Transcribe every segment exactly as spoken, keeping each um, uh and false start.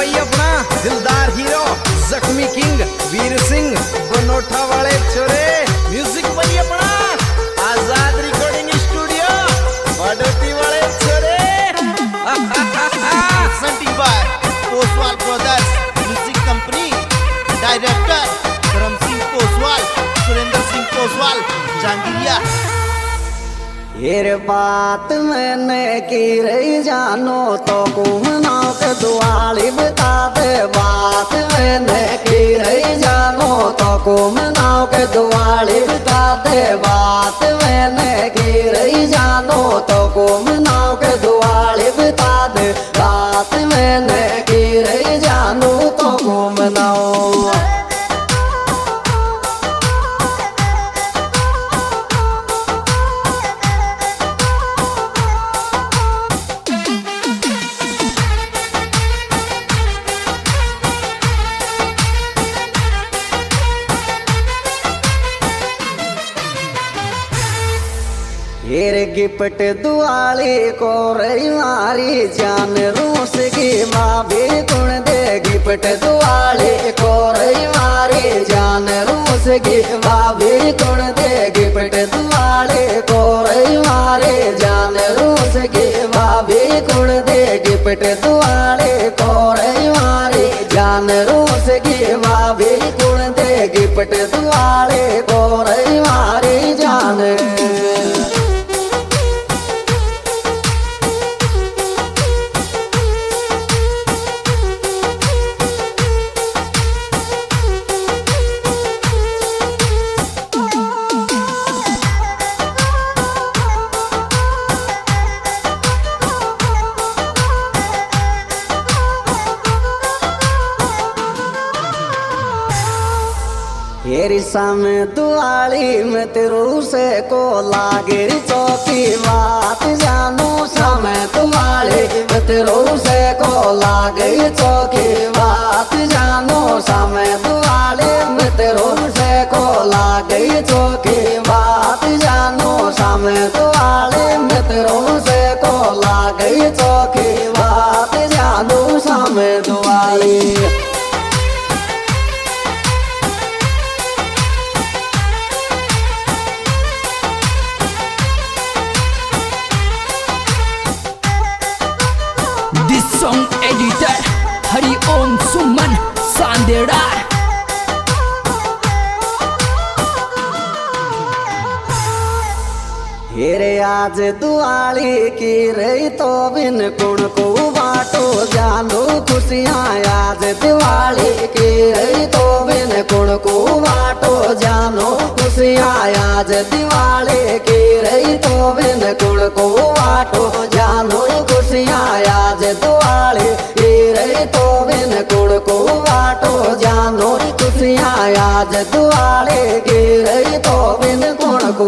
भाई अपना दिलदार हीरो जख्मी किंग वीर सिंह बनोठा वाले छोरे। म्यूजिक भाई अपना आजाद रिकॉर्डिंग स्टूडियो बड़ोती वाले छोरे। Presenting by Poswal brothers music company. Director Dharm Singh Poswal, Surendra Singh Poswal, Jangiriya. ये बात मैंने की रही जानो तो घूमना के दुआली बता दे। बात मैंने की रही जानो तो घूमना के दुआली बता दे। बात मैंने की रही जानो तो घूमना के दुआली बता दे। बात मैंने की रही जानो तो घूमना। हेर गिफ्ट दुआली को रही मारी जान रूस की माँ भी गुण दे। गिफ्ट दुआली को रही मारी जान रूस की माँ भी गुण दे। गिफ्ट दुआली को रही मारी जान रूस की माँ भी गुण दे। गिफ्ट दुआली को रही मारी जान रूस की माँ भी गुण दे। गिफ्ट दुआली को रही मारी जान। हेरी सामे दुआली में तेरू से को लागे चौकी बात जानो। सामे दुआली में तेरू से को लागे चौकी बात जानो। सामे दुआली में तेरू से को लागे चौकी बात जानो। सामे दुआली में तेरू से को लागे चौकी बात जानो। सामे दुआली song editor Hari Om Suman Sandera। हेरे आज दुआली की रही तो बिन कुण को बाटो जानो खुशियाँ। आज दिवाली की रही तो बिन कुण को बाटो जानो खुशियाँ। आज दिवाली की रही तो बिन कुण को बाटो जानो खुशियाँ। आज दिवाली की रही तो बिन कुण को बाटो जानो खुशियाँ। आज दिवाली की रही तो बिन कुण को।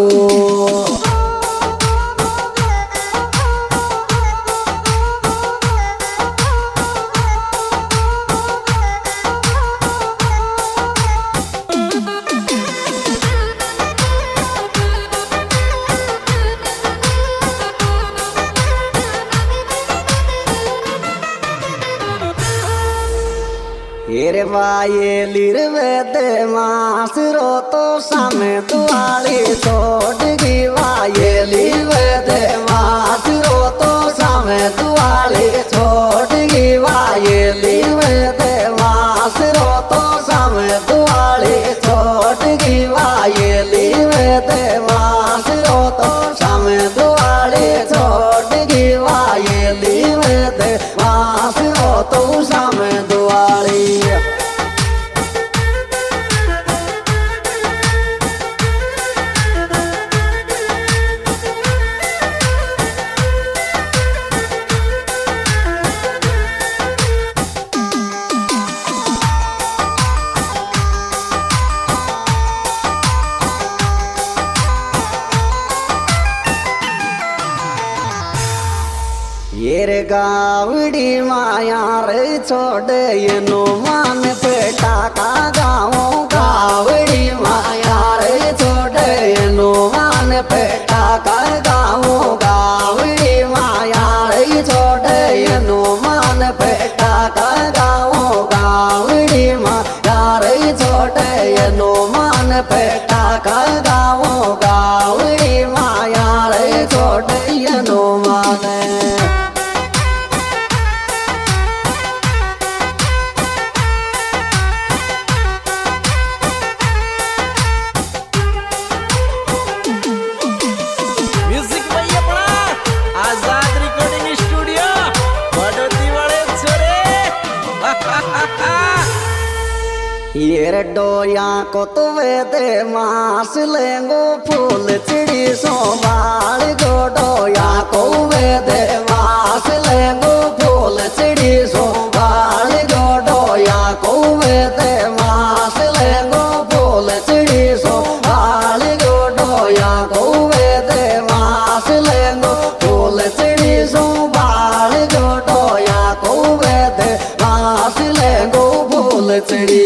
हेरे वाये लीर वेदे मासरो तो सामे दुआली छोड़ गी। वाये लीर वेदे मासरो तो सामे दुआली छोड़ गी। वाये लीर वेदे मासरो तो सामे दुआली छोड़ गी। वाये लीर वेदे मासरो तो सामे दुआली छोड़ गी। वाये लीर वेदे मासरो तो सामे दुआली। ये गावड़ी माया रे छोड़े ये नो मान बेटा का गाँव। गावड़ी माया रे छोड़े ये नो मान बेटा का गाँव। गावड़ी माया रे छोड़े ये नो मान बेटा का गाँव। पे टाका गाओ गावड़ी माया रे छोड़िया नो माने म्यूजिक भैया पड़ा आजाद रिकॉर्डिंग स्टूडियो बड़ोती वाले छोरे ये रे डोया को तो वे दे मास लेंगो फूल चिड़ी सो बाल गो डोया को वे दे मास लेंगो फूल चिड़ी सो बाल गो डोया को वे दे मास लेंगो फूल चिड़ी सो बाल गो डोया को वे दे मास लेंगो फूल चिड़ी सो बाल गो डोया को वे दे मास लेंगो फूल चिड़ी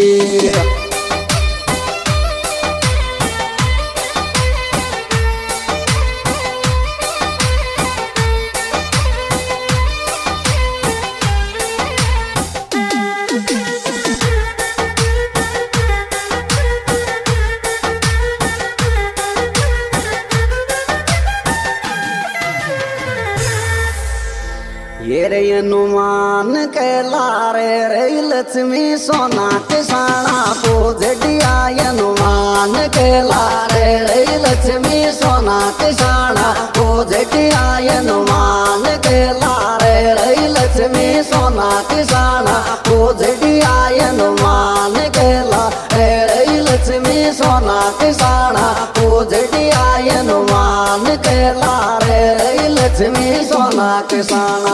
ये रे हनुमान के लारे रे लक्ष्मी सोना के साना पूजडिया हनुमान के लारे रे लक्ष्मी सोना के साना पूजडिया हनुमान के लारे रे लक्ष्मी सोना के साना पूजडिया हनुमान के लारे रे लक्ष्मी सोना के साना पूजडिया हनुमान के लारे रे लक्ष्मी सोना के साना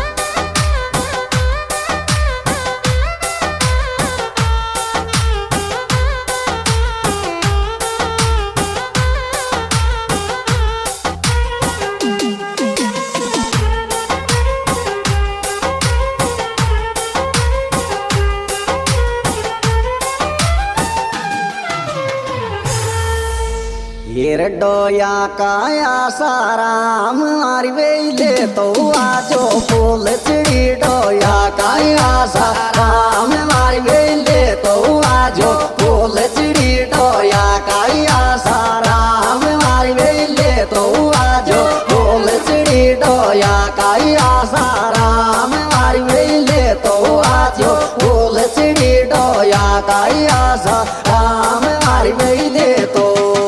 ये रे डोया काया साराम मारी वेले तो आजो फूल चिड़ी डोया काया साराम मारी वेले तो आजो फूल चिड़ी डोया काया साराम मारी वेले तो आजो फूल चिड़ी डोया काया साराम मारी वेले तो आजो फूल चिड़ी डोया काया साराम मारी वेले तो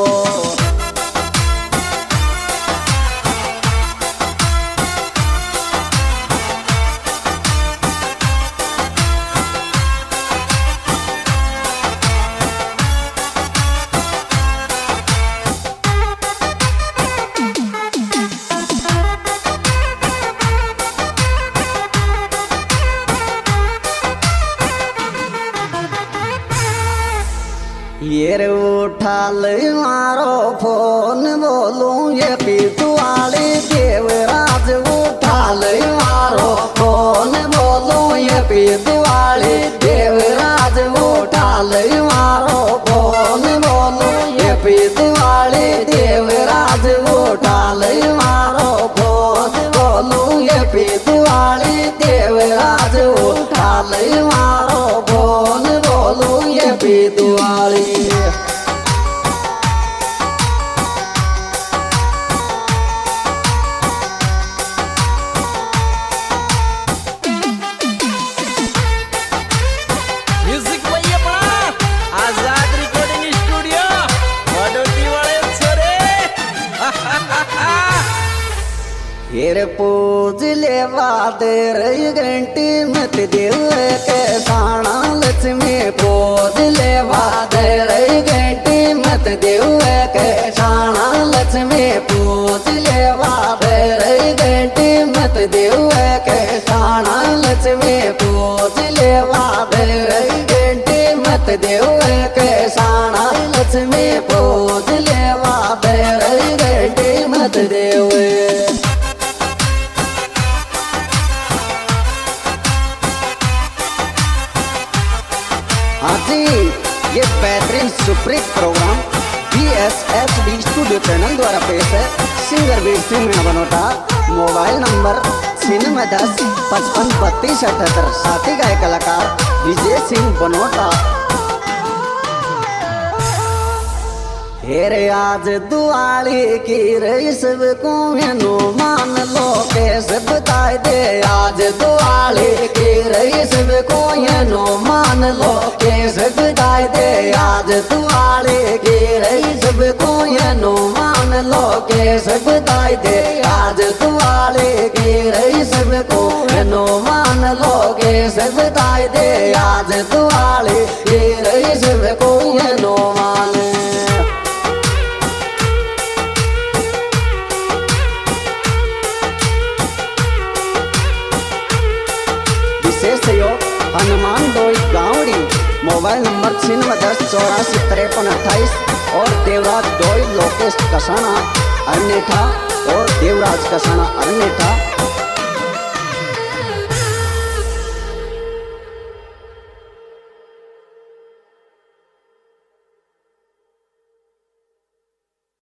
ये रे उठा ले मारो फोन बोलूं ये पीतू वाली देवराज उठा ले मारो फोन बोलूं ये पीतू वाली देवराज उठा ले मारो फोन बोलूं ये पीतू वाली देवराज उठा ले मारो फोन बोलूं ये पीतू वाली देवराज उठा ले मारो फोन बोलूं ये पीतू वाली म्यूजिक भैया पड़ा आजाद रिकॉर्डिंग स्टूडियो बड़ोती वाले छोरे ये रे पूज लेवा दे रही घंटी मत देव के साना लक्ष्मी पूज लेवा दे रही घंटी मत देव के साना लक्ष्मी पूज लेवा दे रही घंटी मत देव के साना लक्ष्मी पूज लेवा दे रही घंटी मत देव के साना लक्ष्मी पूज लेवा दे रही घंटी मत देव हाँ जी ये बेहतरीन superhit program B S H D studio channel द्वारा पेश है। Singer Veer Singh Meena Banota, mobile number छियानवे दस पचपन बत्तीस अठहत्तर। साथी गाय कलाकार विजय सिंह बनोटा। हेरे आज दुआली की रही सबको नो मान लो कैसे बताए दे आज दुआली की रही सबको नो मान लो कैसे बताए दे आज दुआली की रही सबको नो मान लो कैसे बताए दे आज दुआली की रही सबको नो मान लो कैसे बताए दे आज दुआली की रही सबको नो मान। हनुमान डोई गावड़ी मोबाइल नंबर छिन्नवे दस चौरासी तिरपन अट्ठाईस और देवराज डोई लोकेश कसाना अरनेठा और देवराज कसाना अरनेठा।